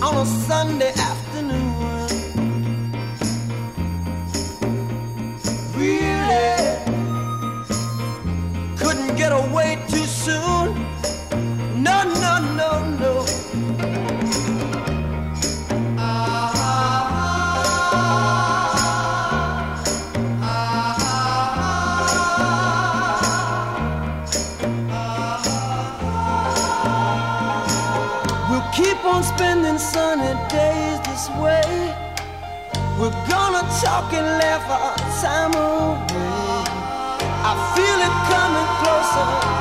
on a Sunday afternoon. Really couldn't get away too soon. No, no, no, no. We'll keep on spending sunny days this way. We're gonna talk and laugh our time away. I feel it coming closer.